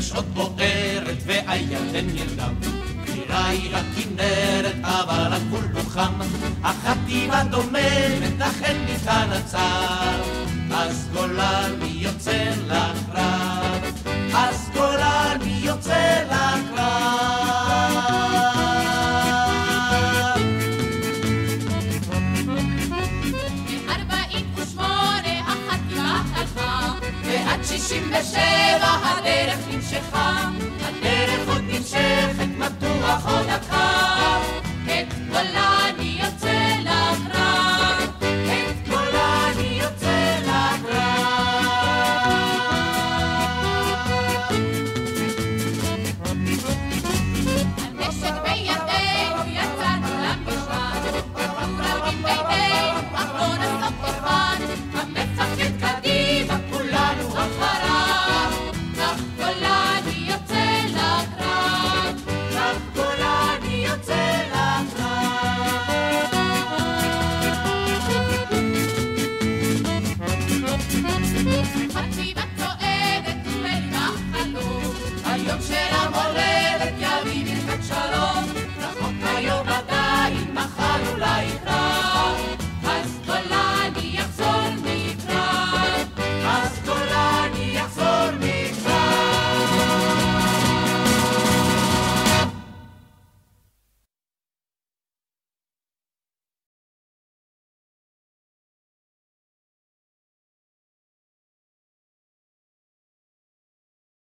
השמש עוד בוערת והירדן נרדם. חירה היא הכנרת אבל הגבול לא חם, החטיבה דוממת אכן ניתן הצער. אז גולני יוצא לקרב, אז גולני יוצא לקרב. ב-48 החטיבה הלכה, ועד 67 הדרך